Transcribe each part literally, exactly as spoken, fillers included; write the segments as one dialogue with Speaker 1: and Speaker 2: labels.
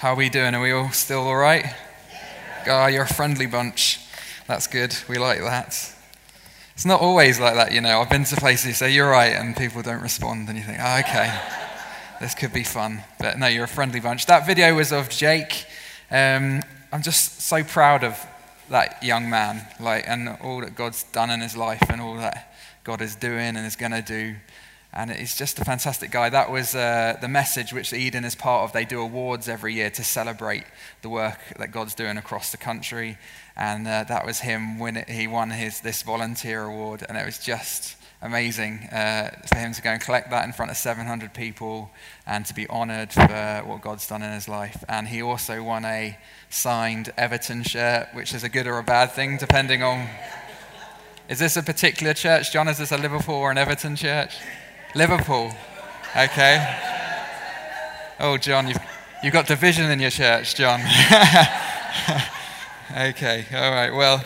Speaker 1: How are we doing? Are we all still all right? Oh, you're a friendly bunch. That's good. We like that. It's not always like that, you know. I've been to places you say, you're right, and people don't respond, and you think, oh, okay, this could be fun. But no, you're a friendly bunch. That video was of Jake. Um, I'm just so proud of that young man, like, and all that God's done in his life and all that God is doing and is going to do. And he's just a fantastic guy. That was uh, the message which Eden is part of. They do awards every year to celebrate the work that God's doing across the country. And uh, that was him when it, he won his this volunteer award. And it was just amazing uh, for him to go and collect that in front of seven hundred people and to be honoured for what God's done in his life. And he also won a signed Everton shirt, which is a good or a bad thing, depending on... Is this a particular church, John? Is this a Liverpool or an Everton church? Liverpool, okay. Oh, John, you've, you've got division in your church, John. Okay, all right, well,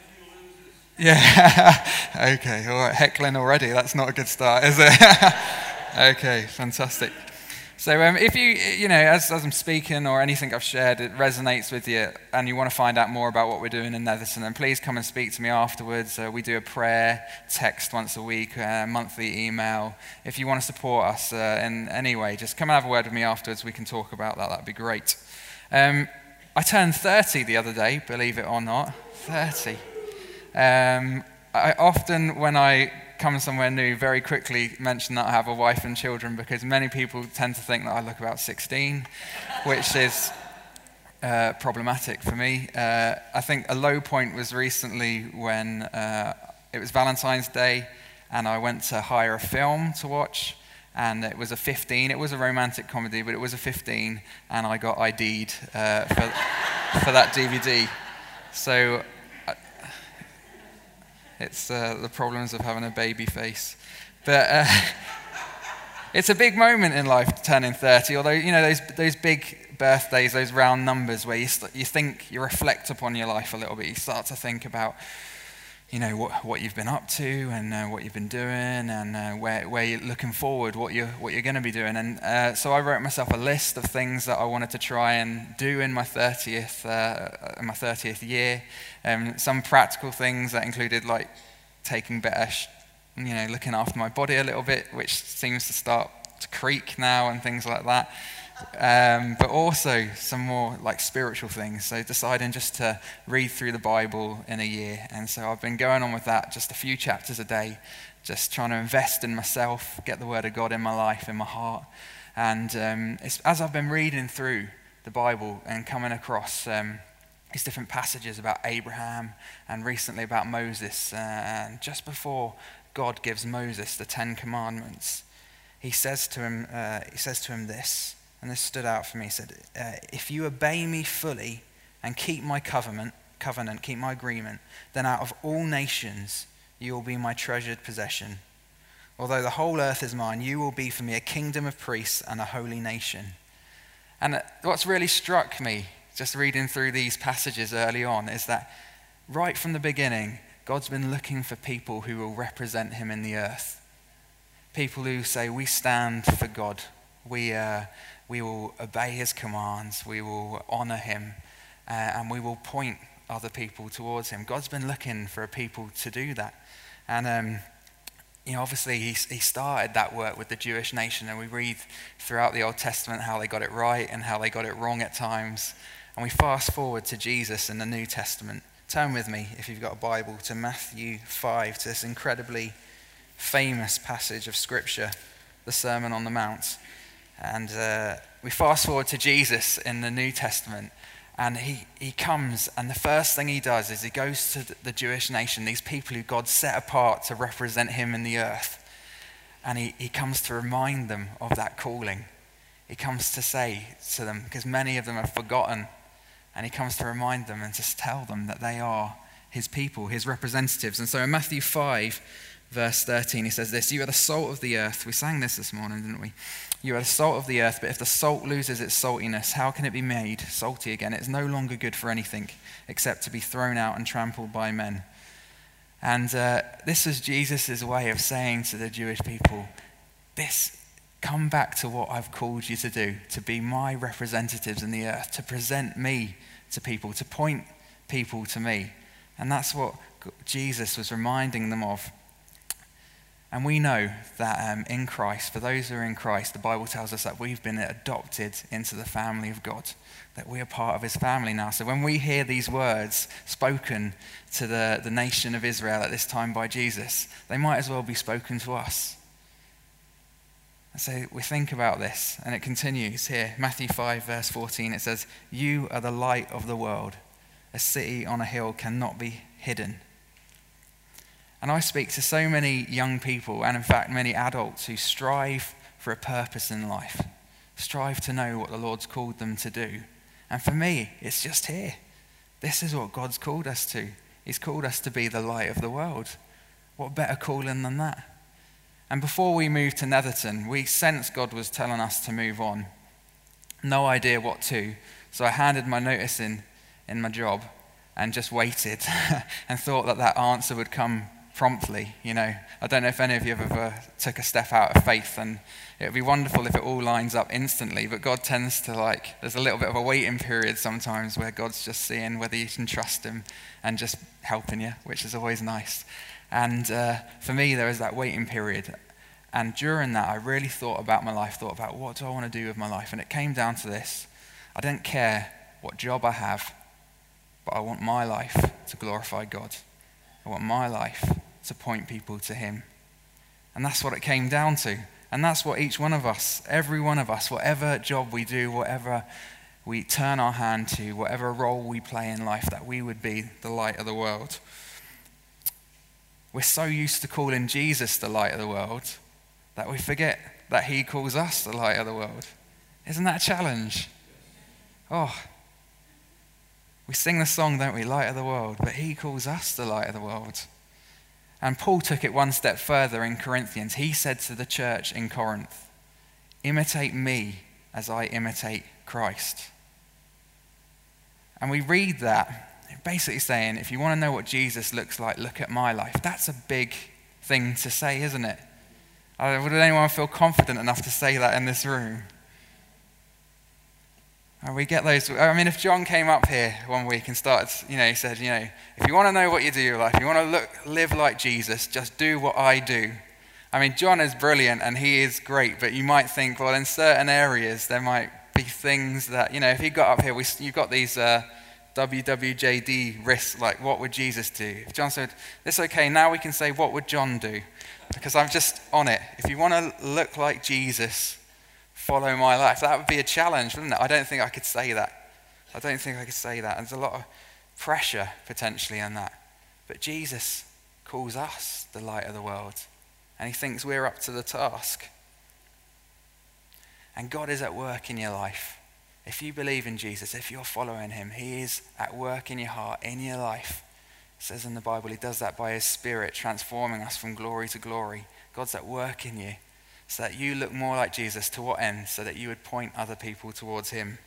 Speaker 1: yeah, okay, all right, heckling already, that's not a good start, is it? Okay, fantastic. So um, if you, you know, as, as I'm speaking or anything I've shared, it resonates with you and you want to find out more about what we're doing in Netherton, then please come and speak to me afterwards. Uh, we do a prayer text once a week, a monthly email. If you want to support us uh, in any way, just come and have a word with me afterwards. We can talk about that. That'd be great. Um, I turned thirty the other day, believe it or not. thirty. Um, I often, when I come somewhere new, very quickly mention that I have a wife and children, because many people tend to think that I look about sixteen, which is uh, problematic for me. Uh, I think a low point was recently when uh, it was Valentine's Day and I went to hire a film to watch, and it was a fifteen. It was a romantic comedy, but it was a fifteen, and I got I D'd uh, for, for that D V D. So It's uh, the problems of having a baby face. But uh, it's a big moment in life, turning thirty, although, you know, those those big birthdays, those round numbers where you st- you think, you reflect upon your life a little bit. You start to think about, you know, what what you've been up to and uh, what you've been doing and uh, where where you're looking forward, what you're, what you're going to be doing. And uh, so I wrote myself a list of things that I wanted to try and do in my thirtieth, uh, in my thirtieth year. Um, some practical things that included like taking better, sh- you know, looking after my body a little bit, which seems to start to creak now and things like that. Um, but also some more like spiritual things. So deciding just to read through the Bible in a year. And so I've been going on with that, just a few chapters a day, just trying to invest in myself, get the Word of God in my life, in my heart. And um, it's, as I've been reading through the Bible and coming across um, these different passages about Abraham and recently about Moses, uh, and just before God gives Moses the Ten Commandments, he says to him, uh, he says to him this, and this stood out for me. He said, uh, "If you obey me fully and keep my covenant, covenant, keep my agreement, then out of all nations you will be my treasured possession. Although the whole earth is mine, you will be for me a kingdom of priests and a holy nation." And what's really struck me, just reading through these passages early on, is that right from the beginning, God's been looking for people who will represent him in the earth. People who say, we stand for God. We uh, we will obey his commands. We will honor him. Uh, and we will point other people towards him. God's been looking for a people to do that. And um, you know, obviously he, he started that work with the Jewish nation. And we read throughout the Old Testament how they got it right and how they got it wrong at times. And we fast forward to Jesus in the New Testament. Turn with me, if you've got a Bible, to Matthew five, to this incredibly famous passage of Scripture, the Sermon on the Mount. And uh, we fast forward to Jesus in the New Testament, and he, he comes, and the first thing he does is he goes to the Jewish nation, these people who God set apart to represent him in the earth. And he, he comes to remind them of that calling. He comes to say to them, because many of them have forgotten, and he comes to remind them and to tell them that they are his people, his representatives. And so in Matthew five, verse thirteen, he says this, "You are the salt of the earth." We sang this this morning, didn't we? "You are the salt of the earth, but if the salt loses its saltiness, how can it be made salty again? It's no longer good for anything except to be thrown out and trampled by men." And uh, this is Jesus' way of saying to the Jewish people, this Come back to what I've called you to do, to be my representatives in the earth, to present me to people, to point people to me. And that's what Jesus was reminding them of. And we know that um, in Christ, for those who are in Christ, the Bible tells us that we've been adopted into the family of God, that we are part of his family now. So when we hear these words spoken to the, the nation of Israel at this time by Jesus, they might as well be spoken to us. And so we think about this, and it continues here. Matthew five, verse fourteen, it says, "You are the light of the world. A city on a hill cannot be hidden." And I speak to so many young people, and in fact many adults, who strive for a purpose in life, strive to know what the Lord's called them to do. And for me, it's just here. This is what God's called us to. He's called us to be the light of the world. What better calling than that? And before we moved to Netherton, we sensed God was telling us to move on. No idea what to. So I handed my notice in in my job and just waited and thought that that answer would come promptly. You know, I don't know if any of you have ever took a step out of faith, and it would be wonderful if it all lines up instantly, but God tends to like, there's a little bit of a waiting period sometimes where God's just seeing whether you can trust him and just helping you, which is always nice. And uh, for me, there was that waiting period. And during that, I really thought about my life, thought about what do I want to do with my life? And it came down to this. I don't care what job I have, but I want my life to glorify God. I want my life to point people to him. And that's what it came down to. And that's what each one of us, every one of us, whatever job we do, whatever we turn our hand to, whatever role we play in life, that we would be the light of the world. We're so used to calling Jesus the light of the world that we forget that he calls us the light of the world. Isn't that a challenge? Oh, we sing the song, don't we, light of the world, but he calls us the light of the world. And Paul took it one step further in Corinthians. He said to the church in Corinth, imitate me as I imitate Christ. And we read that, basically saying, if you want to know what Jesus looks like, look at my life. That's a big thing to say, isn't it? Would anyone feel confident enough to say that in this room? And we get those. I mean, if John came up here one week and started, you know, he said, you know, if you want to know what you do in your life, if you want to look, live like Jesus, just do what I do. I mean, John is brilliant and he is great, but you might think, well, in certain areas, there might be things that, you know, if he got up here, we, you've got these uh, W W J D risks, like what would Jesus do? If John said, it's okay, now we can say, what would John do? Because I'm just on it. If you want to look like Jesus, follow my life. That would be a challenge, wouldn't it? I don't think I could say that. I don't think I could say that. There's a lot of pressure potentially on that. But Jesus calls us the light of the world. And he thinks we're up to the task. And God is at work in your life. If you believe in Jesus, if you're following him, he is at work in your heart, in your life. It says in the Bible, he does that by his Spirit, transforming us from glory to glory. God's at work in you so that you look more like Jesus. To what end? So that you would point other people towards him.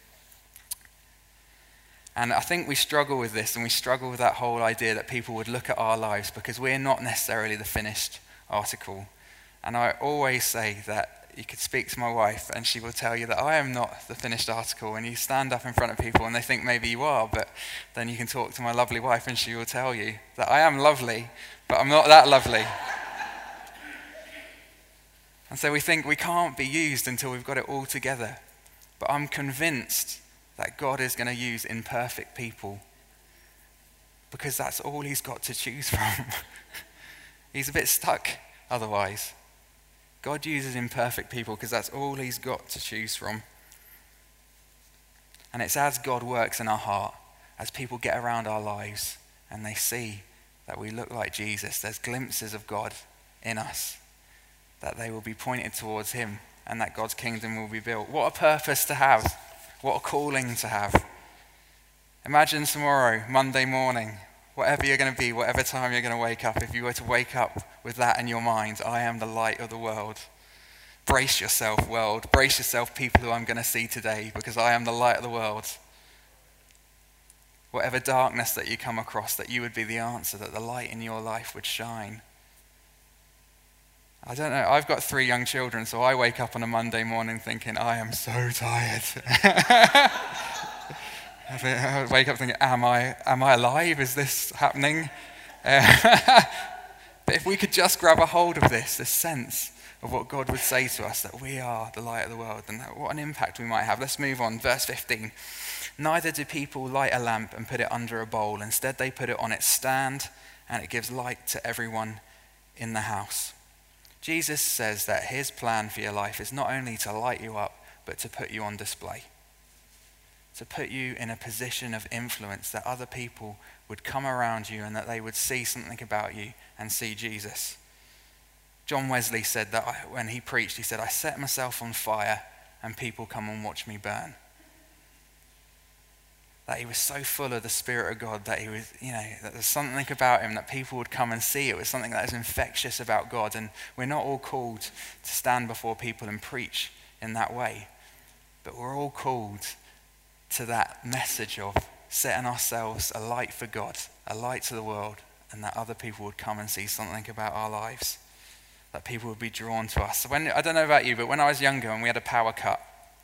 Speaker 1: And I think we struggle with this, and we struggle with that whole idea that people would look at our lives because we're not necessarily the finished article. And I always say that you could speak to my wife and she will tell you that I am not the finished article. And you stand up in front of people and they think maybe you are, but then you can talk to my lovely wife and she will tell you that I am lovely, but I'm not that lovely. And so we think we can't be used until we've got it all together. But I'm convinced that God is going to use imperfect people because that's all he's got to choose from. He's a bit stuck otherwise. God uses imperfect people because that's all he's got to choose from. And it's as God works in our heart, as people get around our lives and they see that we look like Jesus, there's glimpses of God in us, that they will be pointed towards him and that God's kingdom will be built. What a purpose to have. What a calling to have. Imagine tomorrow, Monday morning, whatever you're going to be, whatever time you're going to wake up, if you were to wake up with that in your mind, I am the light of the world. Brace yourself, world. Brace yourself, people who I'm going to see today, because I am the light of the world. Whatever darkness that you come across, that you would be the answer, that the light in your life would shine. I don't know, I've got three young children, so I wake up on a Monday morning thinking, I am so tired. I wake up thinking, am I, am I alive? Is this happening? Uh, but if we could just grab a hold of this, this sense of what God would say to us, that we are the light of the world, and that, what an impact we might have. Let's move on. Verse fifteen. Neither do people light a lamp and put it under a bowl. Instead, they put it on its stand, and it gives light to everyone in the house. Jesus says that his plan for your life is not only to light you up, but to put you on display. To put you in a position of influence, that other people would come around you and that they would see something about you and see Jesus. John Wesley said that I, when he preached, he said, I set myself on fire and people come and watch me burn. That he was so full of the Spirit of God that he was, you know, that there's something about him that people would come and see. It was something that was infectious about God. And we're not all called to stand before people and preach in that way, but we're all called to that message of setting ourselves a light for God, a light to the world, and that other people would come and see something about our lives, that people would be drawn to us. So when, I don't know about you, but when I was younger and we had a power cut,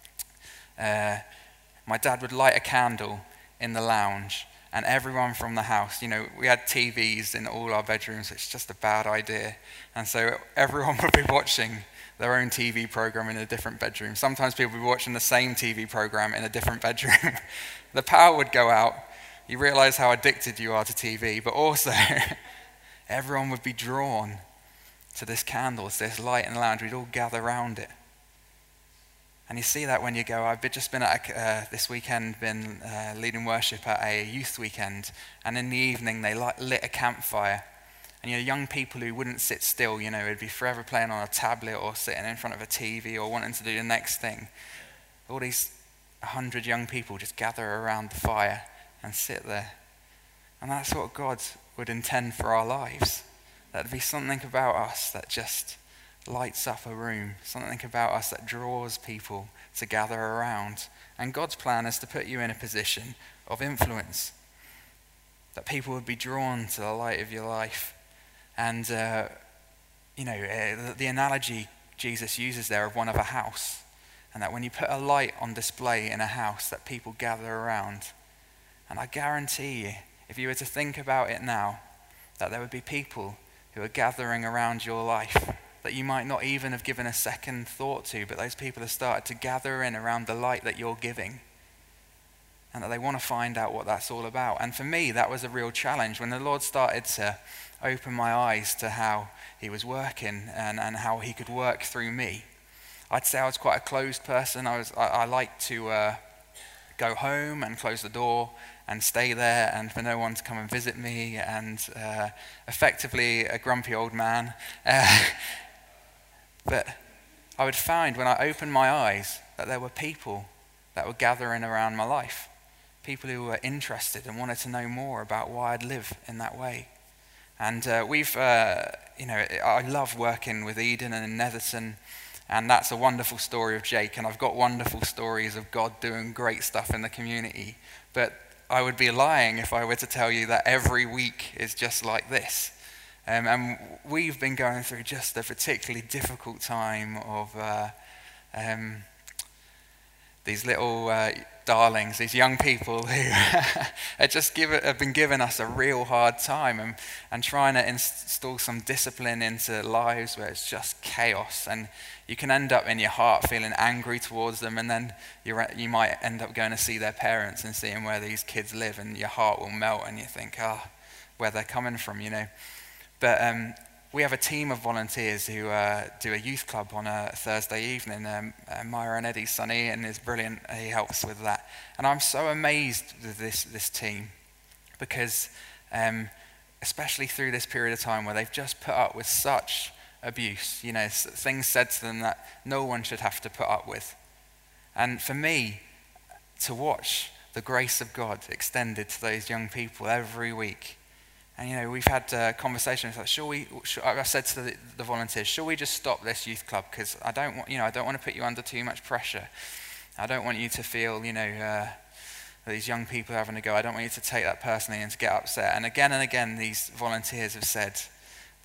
Speaker 1: uh, my dad would light a candle in the lounge, and everyone from the house, you know, we had T Vs in all our bedrooms. It's just a bad idea. And so everyone would be watching their own T V program in a different bedroom. Sometimes people would be watching the same T V program in a different bedroom. The power would go out. You realize how addicted you are to T V, but also everyone would be drawn to this candle, to this light in the lounge. We'd all gather around it. And you see that when you go, I've just been at a, uh, this weekend, been uh, leading worship at a youth weekend, and in the evening they light, lit a campfire. And you know, young people who wouldn't sit still, you know, would be forever playing on a tablet or sitting in front of a T V or wanting to do the next thing. All these hundred young people just gather around the fire and sit there. And that's what God would intend for our lives. That'd be something about us that just lights up a room, something about us that draws people to gather around. And God's plan is to put you in a position of influence, that people would be drawn to the light of your life. And, uh, you know, uh, the, the analogy Jesus uses there of one of a house, and that when you put a light on display in a house, that people gather around. And I guarantee you, if you were to think about it now, that there would be people who are gathering around your life that you might not even have given a second thought to, but those people have started to gather in around the light that you're giving, and that they want to find out what that's all about. And for me, that was a real challenge when the Lord started to open my eyes to how he was working and, and how he could work through me. I'd say I was quite a closed person. I was I, I liked to uh, go home and close the door and stay there, and for no one to come and visit me, and uh, effectively a grumpy old man. Uh, but I would find when I opened my eyes that there were people that were gathering around my life, people who were interested and wanted to know more about why I'd live in that way. And uh, we've, uh, you know, I love working with Eden and in Netherton, and that's a wonderful story of Jake, and I've got wonderful stories of God doing great stuff in the community. But I would be lying if I were to tell you that every week is just like this. Um, and we've been going through just a particularly difficult time of uh, um, these little uh, darlings, these young people who are just give it, have been giving us a real hard time, and, and trying to install some discipline into lives where it's just chaos. And you can end up in your heart feeling angry towards them, and then you're, you might end up going to see their parents and seeing where these kids live, and your heart will melt, and you think, ah, oh, where they're coming from, you know. But um, we have a team of volunteers who uh, do a youth club on a Thursday evening. Um, uh, Myra and Eddie Sonny, and is brilliant. He helps with that. And I'm so amazed with this this team, because um, especially through this period of time where they've just put up with such abuse, you know, things said to them that no one should have to put up with. And for me, to watch the grace of God extended to those young people every week. And, you know, we've had uh, conversations like, shall we, shall, I've said to the, the volunteers, shall we just stop this youth club? Because I don't want, you know, I don't want to put you under too much pressure. I don't want you to feel, you know, uh, these young people having to go. I don't want you to take that personally and to get upset. And again and again, these volunteers have said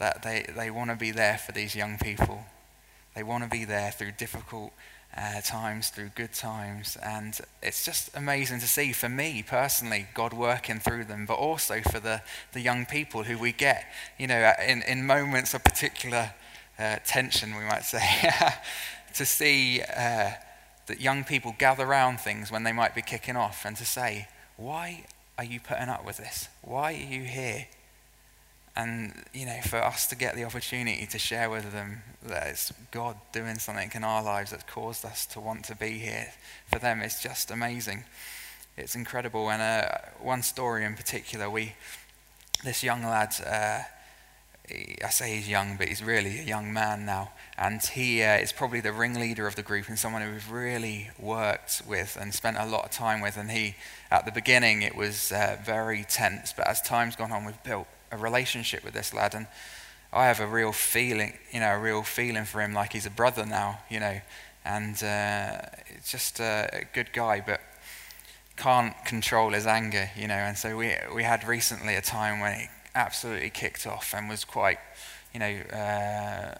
Speaker 1: that they, they want to be there for these young people. They want to be there through difficult uh, times, through good times. And it's just amazing to see, for me personally, God working through them, but also for the, the young people who we get, you know, in, in moments of particular uh, tension, we might say, to see uh, that young people gather around things when they might be kicking off and to say, why are you putting up with this? Why are you here? And, you know, for us to get the opportunity to share with them that it's God doing something in our lives that's caused us to want to be here, for them it's just amazing. It's incredible. And uh, one story in particular, we, this young lad, uh, he, I say he's young, but he's really a young man now. And he uh, is probably the ringleader of the group and someone who we've really worked with and spent a lot of time with. And he, at the beginning, it was uh, very tense, but as time's gone on, we've built a relationship with this lad, and I have a real feeling, you know, a real feeling for him, like he's a brother now, you know, and uh, it's just a, a good guy, but can't control his anger, you know. And so we we had recently a time when he absolutely kicked off and was quite, you know, uh,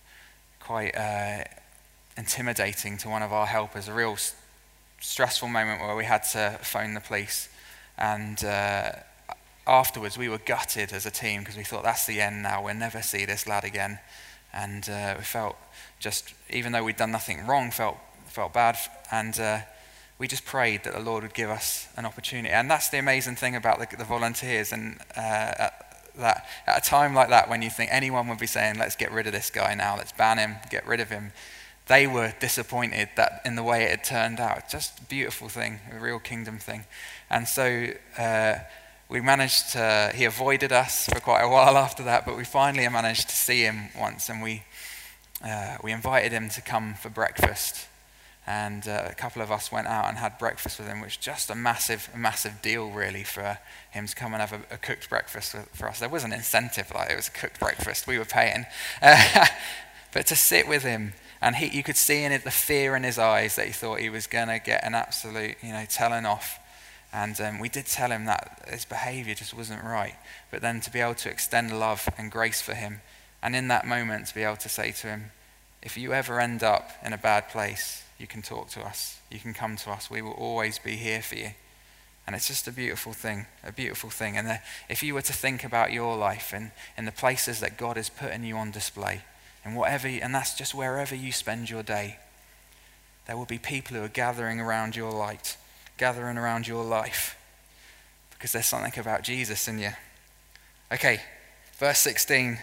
Speaker 1: quite uh, intimidating to one of our helpers. A real s- stressful moment where we had to phone the police, and uh, afterwards we were gutted as a team because we thought, that's the end now, we'll never see this lad again. And uh, we felt just, even though we'd done nothing wrong, felt felt bad, and uh, we just prayed that the Lord would give us an opportunity. And that's the amazing thing about the, the volunteers, and uh, at, that, at a time like that when you think anyone would be saying, let's get rid of this guy now, let's ban him, get rid of him, they were disappointed that in the way it had turned out. Just a beautiful thing, a real kingdom thing. And so uh, we managed to, he avoided us for quite a while after that, but we finally managed to see him once, and we uh, we invited him to come for breakfast. And uh, a couple of us went out and had breakfast with him, which was just a massive, a massive deal really for him to come and have a, a cooked breakfast with, for us. There was an incentive, like it was a cooked breakfast, we were paying. Uh, but to sit with him, and he, you could see in it the fear in his eyes that he thought he was going to get an absolute, you know, telling off. And um, we did tell him that his behavior just wasn't right. But then to be able to extend love and grace for him, and in that moment to be able to say to him, if you ever end up in a bad place, you can talk to us. You can come to us. We will always be here for you. And it's just a beautiful thing, a beautiful thing. And the, if you were to think about your life and in the places that God is putting you on display, and whatever, and that's just wherever you spend your day, there will be people who are gathering around your light, gathering around your life, because there's something about Jesus in you. Okay, verse sixteen.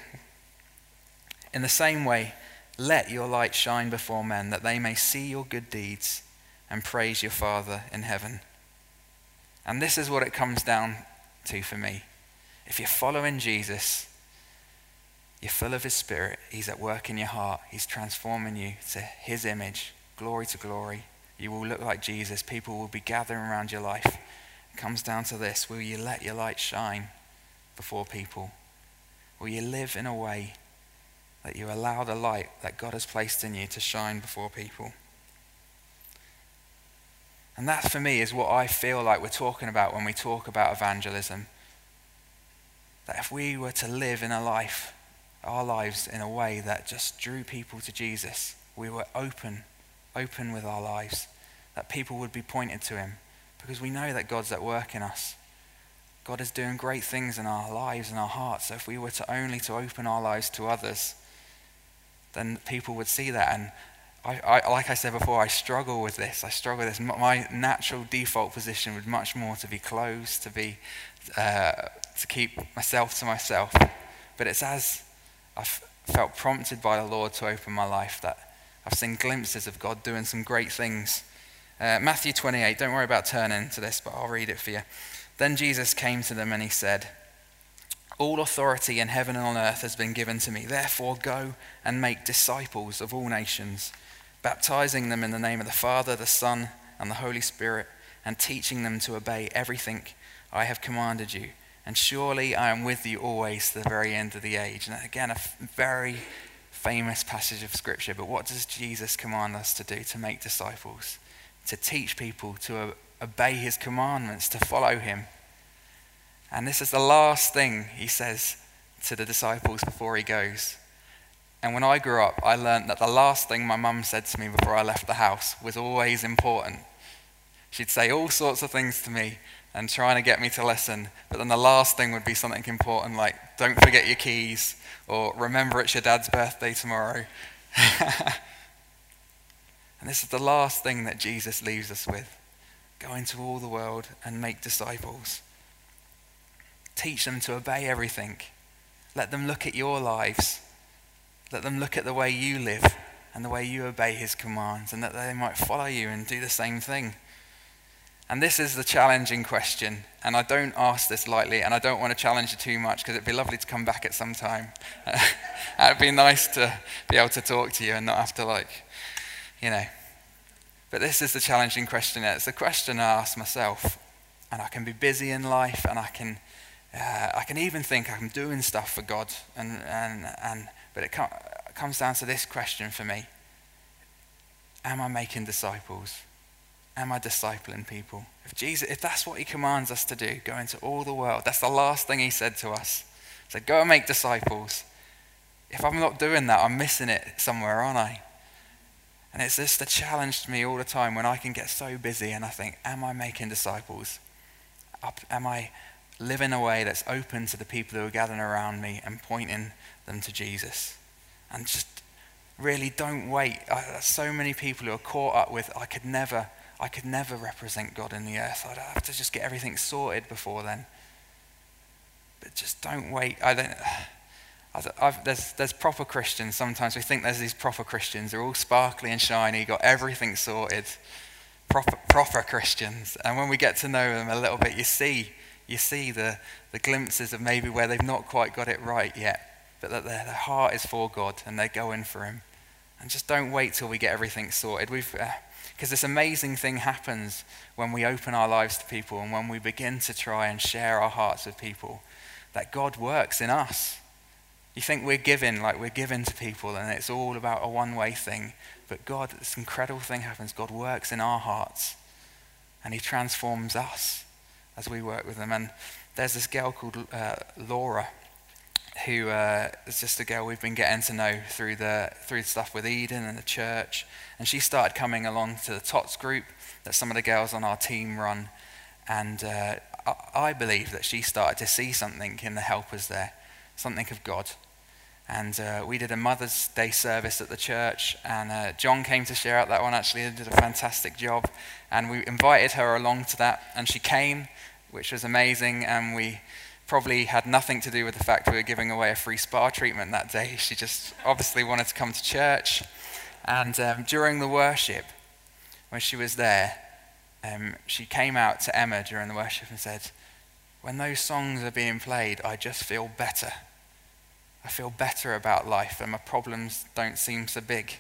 Speaker 1: In the same way, let your light shine before men, that they may see your good deeds and praise your Father in heaven. And this is what it comes down to for me. If you're following Jesus, you're full of his Spirit. He's at work in your heart. He's transforming you to his image, glory to glory. You will look like Jesus. People will be gathering around your life. It comes down to this. Will you let your light shine before people? Will you live in a way that you allow the light that God has placed in you to shine before people? And that for me is what I feel like we're talking about when we talk about evangelism. That if we were to live in a life, our lives in a way that just drew people to Jesus, we were open, open with our lives, that people would be pointed to him, because we know that God's at work in us. God is doing great things in our lives and our hearts. So if we were to only to open our lives to others, then people would see that. And I, I, like I said before, I struggle with this. I struggle with this. My natural default position would much more to be closed, to be, uh, to keep myself to myself. But it's as I've felt prompted by the Lord to open my life that I've seen glimpses of God doing some great things. Uh, Matthew twenty-eight, don't worry about turning to this, but I'll read it for you. Then Jesus came to them and he said, all authority in heaven and on earth has been given to me. Therefore go and make disciples of all nations, baptizing them in the name of the Father, the Son, and the Holy Spirit, and teaching them to obey everything I have commanded you. And surely I am with you always to the very end of the age. And again, a very famous passage of scripture. But what does Jesus command us to do? To make disciples, to teach people to obey his commandments, to follow him. And this is the last thing he says to the disciples before he goes. And when I grew up, I learned that the last thing my mum said to me before I left the house was always important. She'd say all sorts of things to me and trying to get me to listen, but then the last thing would be something important like, don't forget your keys, or remember it's your dad's birthday tomorrow. And this is the last thing that Jesus leaves us with. Go into all the world and make disciples. Teach them to obey everything. Let them look at your lives. Let them look at the way you live and the way you obey his commands, and that they might follow you and do the same thing. And this is the challenging question, and I don't ask this lightly, and I don't want to challenge you too much because it'd be lovely to come back at some time. It'd be nice to be able to talk to you and not have to like, you know. But this is the challenging question. It's the question I ask myself, and I can be busy in life, and I can, uh, I can even think I'm doing stuff for God, and and and. But it, com- it comes down to this question for me: am I making disciples? Am I discipling people? If Jesus, if that's what he commands us to do, go into all the world, that's the last thing he said to us. He said, go and make disciples. If I'm not doing that, I'm missing it somewhere, aren't I? And it's just a challenge to me all the time when I can get so busy and I think, am I making disciples? Am I living a way that's open to the people who are gathering around me and pointing them to Jesus? And just really don't wait. I, there's so many people who are caught up with, I could never, I could never represent God in the earth. I'd have to just get everything sorted before then. But just don't wait. I don't. I've, I've, there's, there's proper Christians. Sometimes we think there's these proper Christians. They're all sparkly and shiny, got everything sorted. Proper, proper Christians. And when we get to know them a little bit, you see, you see the, the glimpses of maybe where they've not quite got it right yet, but that their, their heart is for God and they're going for him. And just don't wait till we get everything sorted. We've, uh, because this amazing thing happens when we open our lives to people and when we begin to try and share our hearts with people, that God works in us. You think we're giving, like we're giving to people and it's all about a one-way thing. But God, this incredible thing happens. God works in our hearts and he transforms us as we work with them. And there's this girl called uh, Laura, who uh, is just a girl we've been getting to know through the through stuff with Eden and the church. And she started coming along to the Tots group that some of the girls on our team run. And uh, I, I believe that she started to see something in the helpers there, something of God. And uh, we did a Mother's Day service at the church, and uh, John came to share out that one actually and did a fantastic job. And we invited her along to that, and she came, which was amazing. And we probably had nothing to do with the fact we were giving away a free spa treatment that day. She just obviously wanted to come to church. And um, during the worship, when she was there, um, she came out to Emma during the worship and said, when those songs are being played, I just feel better. I feel better about life and my problems don't seem so big.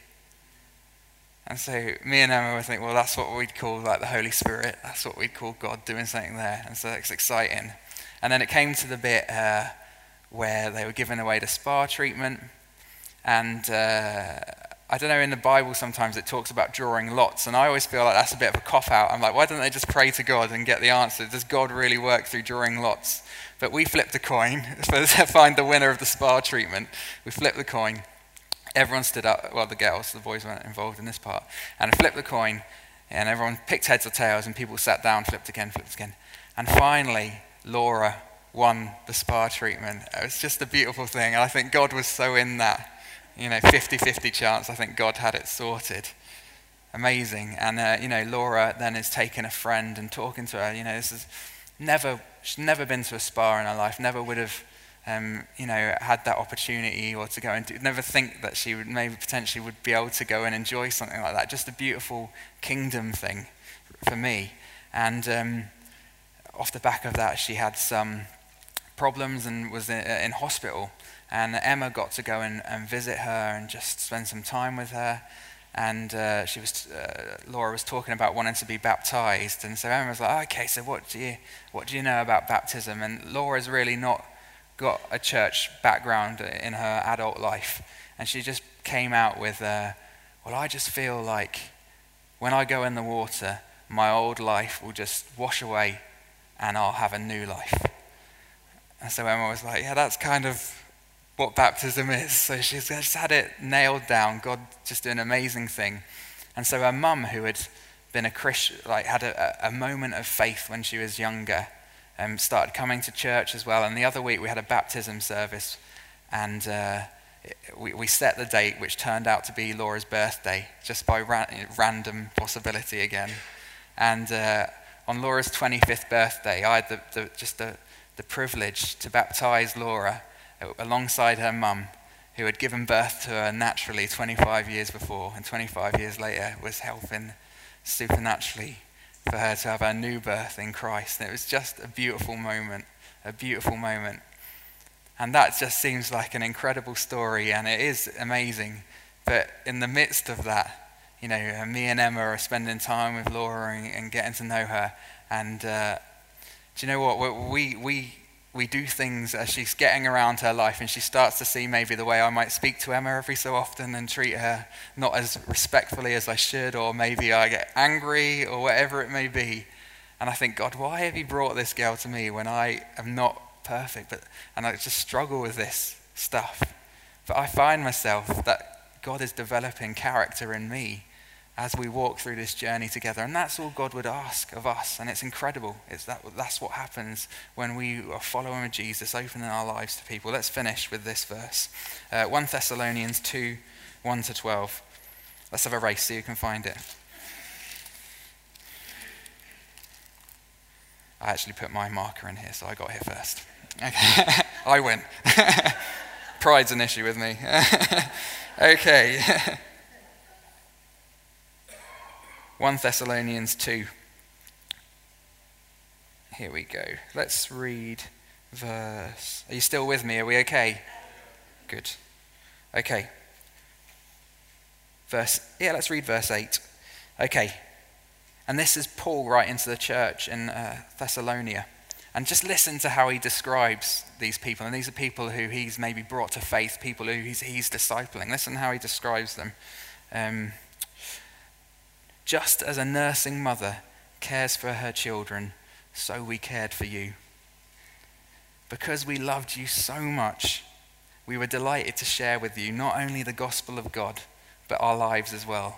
Speaker 1: And so me and Emma would think, well, that's what we'd call like the Holy Spirit. That's what we'd call God doing something there. And so it's exciting. And then it came to the bit uh, where they were giving away the spa treatment. And uh, I don't know, in the Bible sometimes it talks about drawing lots. And I always feel like that's a bit of a cop-out. I'm like, why don't they just pray to God and get the answer? Does God really work through drawing lots? But we flipped a coin to find the winner of the spa treatment. We flipped the coin. Everyone stood up. Well, the girls, the boys weren't involved in this part. And I flipped the coin, and everyone picked heads or tails, and people sat down, flipped again, flipped again. And finally, Laura won the spa treatment. It was just a beautiful thing. And I think God was so in that, you know, fifty-fifty chance. I think God had it sorted. Amazing. And, uh, you know, Laura then is taking a friend and talking to her. You know, this is never, she's never been to a spa in her life, never would have, um, you know, had that opportunity or to go and do, never think that she would maybe potentially would be able to go and enjoy something like that. Just a beautiful kingdom thing for me. And um, off the back of that, she had some problems and was in, in hospital. And Emma got to go and, and visit her and just spend some time with her. And uh, she was, uh, Laura was talking about wanting to be baptized, and so Emma was like, oh, "Okay, so what do you, what do you know about baptism?" And Laura's really not got a church background in her adult life, and she just came out with, uh, "Well, I just feel like when I go in the water, my old life will just wash away, and I'll have a new life." And so Emma was like, "Yeah, that's kind of what baptism is. So she's just had it nailed down. God just did an amazing thing. And so her mum, who had been a Christian, like had a, a moment of faith when she was younger, um, started coming to church as well. And the other week we had a baptism service, and uh, we, we set the date, which turned out to be Laura's birthday, just by ra- random possibility again. And uh, on Laura's twenty-fifth birthday, I had the, the, just the, the privilege to baptize Laura alongside her mum, who had given birth to her naturally twenty-five years before, and twenty-five years later was helping supernaturally for her to have her new birth in Christ. And it was just a beautiful moment, a beautiful moment. And that just seems like an incredible story, and it is amazing. But in the midst of that, you know, me and Emma are spending time with Laura and, and getting to know her. And uh, do you know what? We we we do things as she's getting around her life, and she starts to see maybe the way I might speak to Emma every so often and treat her not as respectfully as I should, or maybe I get angry or whatever it may be. And I think, God, why have you brought this girl to me when I am not perfect? But and I just struggle with this stuff. But I find myself that God is developing character in me as we walk through this journey together. And that's all God would ask of us. And it's incredible. It's that that's what happens when we are following Jesus, opening our lives to people. Let's finish with this verse. Uh, First Thessalonians two, one to twelve. Let's have a race so you can find it. I actually put my marker in here, so I got here first. Okay. I win. Pride's an issue with me. Okay. First Thessalonians two. Here we go. Let's read verse. Are you still with me? Are we okay? Good. Okay. Verse. Yeah, let's read verse eight. Okay. And this is Paul writing to the church in uh, Thessalonica. And just listen to how he describes these people. And these are people who he's maybe brought to faith, people who he's, he's discipling. Listen how he describes them. Um, Just as a nursing mother cares for her children, so we cared for you. Because we loved you so much, we were delighted to share with you not only the gospel of God, but our lives as well.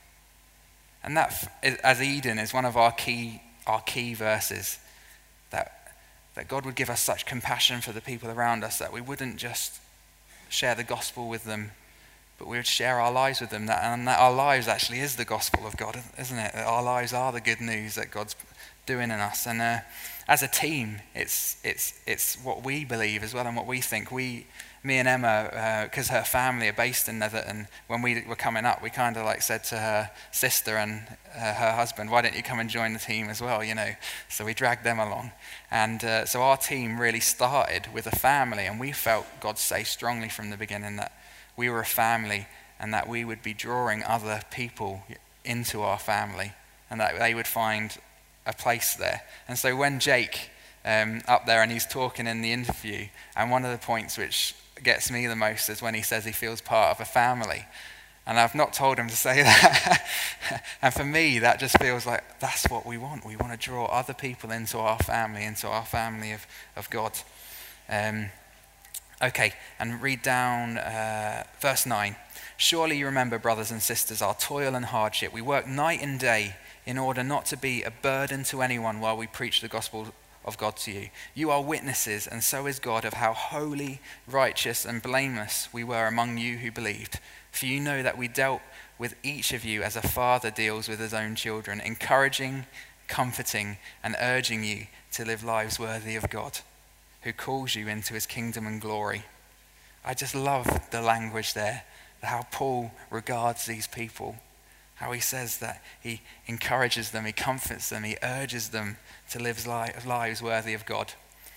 Speaker 1: And that, as Eden, is one of our key our key verses, that, that God would give us such compassion for the people around us that we wouldn't just share the gospel with them, but we would share our lives with them, that, and that our lives actually is the gospel of God, isn't it? That our lives are the good news that God's doing in us. And uh, as a team, it's it's it's what we believe as well, and what we think. We, me and Emma, because uh, her family are based in Netherton, when we were coming up, we kind of like said to her sister and uh, her husband, "Why don't you come and join the team as well?" You know. So we dragged them along, and uh, so our team really started with a family, and we felt God say strongly from the beginning that we were a family, and that we would be drawing other people into our family, and that they would find a place there. And so when Jake um, up there and he's talking in the interview, and one of the points which gets me the most is when he says he feels part of a family. And I've not told him to say that. And for me, that just feels like that's what we want. We want to draw other people into our family, into our family of, of God. Um, Okay, and read down uh, verse nine. Surely you remember, brothers and sisters, our toil and hardship. We work night and day in order not to be a burden to anyone while we preach the gospel of God to you. You are witnesses, and so is God, of how holy, righteous, and blameless we were among you who believed. For you know that we dealt with each of you as a father deals with his own children, encouraging, comforting, and urging you to live lives worthy of God, who calls you into his kingdom and glory. I just love the language there, how Paul regards these people, how he says that he encourages them, he comforts them, he urges them to live lives worthy of God.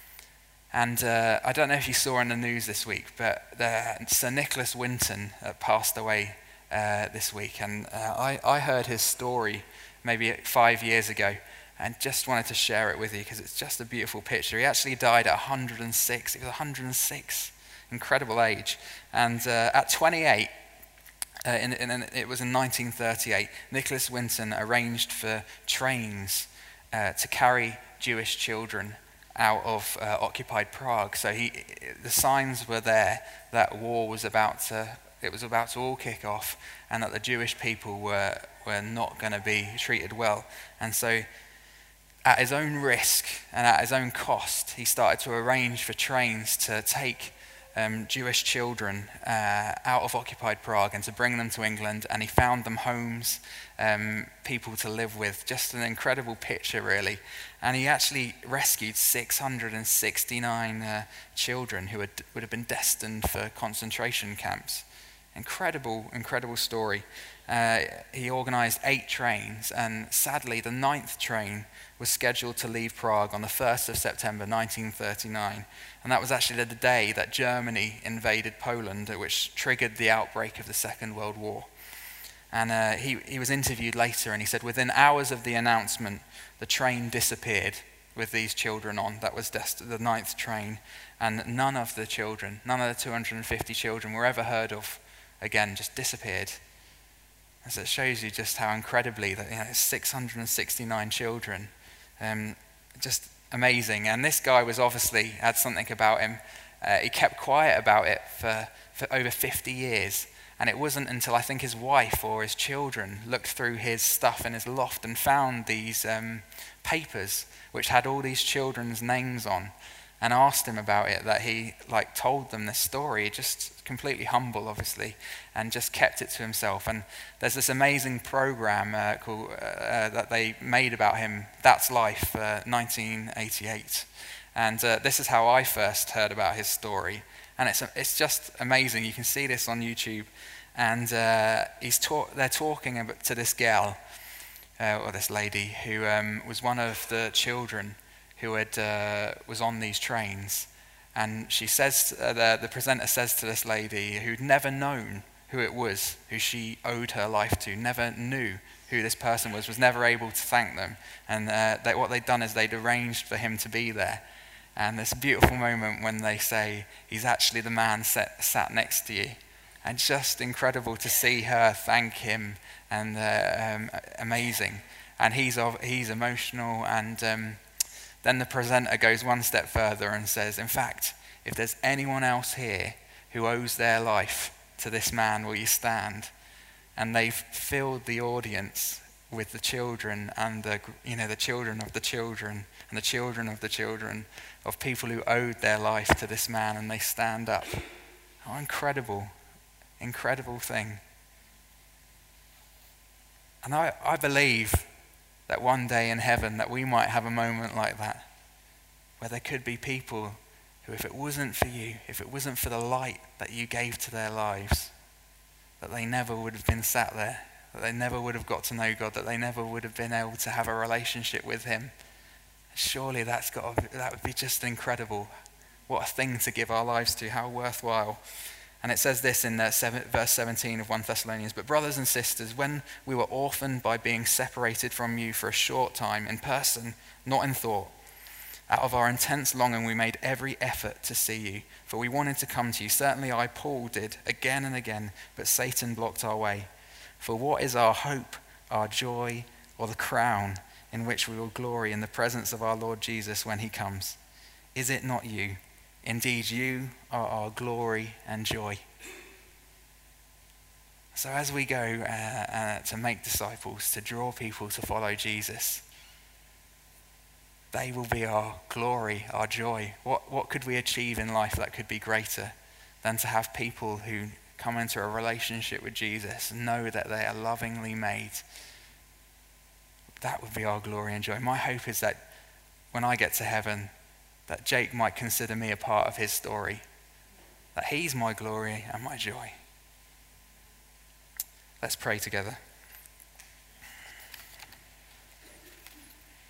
Speaker 1: And uh, I don't know if you saw in the news this week, but the, Sir Nicholas Winton uh, passed away uh, this week. And uh, I, I heard his story maybe five years ago, and just wanted to share it with you because it's just a beautiful picture. He actually died at one hundred and six. He was one hundred and six, incredible age. And uh, at twenty-eight, uh, in, in, it was in nineteen thirty-eight, Nicholas Winton arranged for trains uh, to carry Jewish children out of uh, occupied Prague. So he, the signs were there that war was about to, it was about to all kick off, and that the Jewish people were, were not going to be treated well. And so at his own risk and at his own cost, he started to arrange for trains to take um, Jewish children uh, out of occupied Prague and to bring them to England, and he found them homes, um, people to live with. Just an incredible picture, really. And he actually rescued six hundred sixty-nine uh, children who had, would have been destined for concentration camps. Incredible, incredible story. Uh, he organised eight trains, and sadly the ninth train was scheduled to leave Prague on the first of September nineteen thirty-nine. And that was actually the day that Germany invaded Poland, which triggered the outbreak of the Second World War. And uh, he, he was interviewed later, and he said, within hours of the announcement, the train disappeared with these children on. That was dest- the ninth train. And none of the children, none of the two hundred fifty children were ever heard of again, just disappeared. So it shows you just how incredibly that, you know, six hundred sixty-nine children, um, just amazing. And this guy was obviously had something about him. Uh, he kept quiet about it for, for over fifty years. And it wasn't until I think his wife or his children looked through his stuff in his loft and found these um, papers which had all these children's names on, and asked him about it, that he like told them this story, just completely humble, obviously, and just kept it to himself. And there's this amazing program uh, called uh, that they made about him, That's Life, uh, nineteen eighty-eight. And uh, this is how I first heard about his story. And it's it's just amazing. You can see this on YouTube. And uh, he's ta- they're talking about, to this gal, uh, or this lady, who um, was one of the children who had uh, was on these trains. And she says, uh, the, the presenter says to this lady, who'd never known who it was, who she owed her life to, never knew who this person was, was never able to thank them. And uh, they, what they'd done is they'd arranged for him to be there. And this beautiful moment when they say, he's actually the man sat, sat next to you. And just incredible to see her thank him, and uh, um, amazing. And he's he's emotional, and um, then the presenter goes one step further and says, in fact, if there's anyone else here who owes their life to this man, will you stand? And they've filled the audience with the children and the, you know, the children of the children and the children of the children of people who owed their life to this man, and they stand up. How incredible, incredible thing. And I, I believe that one day in heaven that we might have a moment like that, where there could be people who, if it wasn't for you, if it wasn't for the light that you gave to their lives, that they never would have been sat there, that they never would have got to know God, that they never would have been able to have a relationship with him. Surely that's got to, that would be just incredible. What a thing to give our lives to, how worthwhile. And it says this in uh, seven, verse seventeen of First Thessalonians, but brothers and sisters, when we were orphaned by being separated from you for a short time, in person, not in thought, out of our intense longing we made every effort to see you, for we wanted to come to you. Certainly I, Paul, did again and again, but Satan blocked our way. For what is our hope, our joy, or the crown in which we will glory in the presence of our Lord Jesus when he comes? Is it not you? Indeed, you are our glory and joy. So as we go uh, uh, to make disciples, to draw people to follow Jesus, they will be our glory, our joy. What, what could we achieve in life that could be greater than to have people who come into a relationship with Jesus and know that they are lovingly made? That would be our glory and joy. My hope is that when I get to heaven, that Jake might consider me a part of his story, that he's my glory and my joy. Let's pray together.